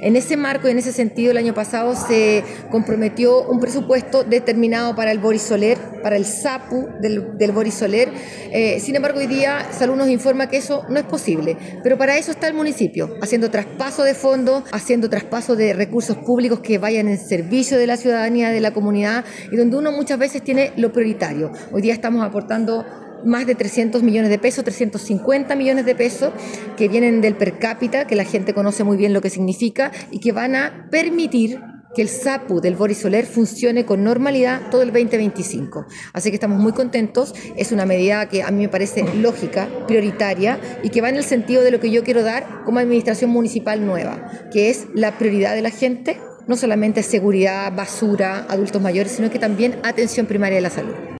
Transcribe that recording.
En ese marco y en ese sentido, el año pasado se comprometió un presupuesto determinado para el Boris Soler, para el SAPU del Boris Soler. Sin embargo, hoy día Salud nos informa que eso no es posible, pero para eso está el municipio, haciendo traspaso de fondos, haciendo traspaso de recursos públicos que vayan en servicio de la ciudadanía, de la comunidad, y donde uno muchas veces tiene lo prioritario. Hoy día estamos aportando más de 300 millones de pesos, 350 millones de pesos que vienen del per cápita, que la gente conoce muy bien lo que significa y que van a permitir que el SAPU del Boris Soler funcione con normalidad todo el 2025. Así que estamos muy contentos, es una medida que a mí me parece lógica, prioritaria y que va en el sentido de lo que yo quiero dar como administración municipal nueva, que es la prioridad de la gente, no solamente seguridad, basura, adultos mayores, sino que también atención primaria de la salud.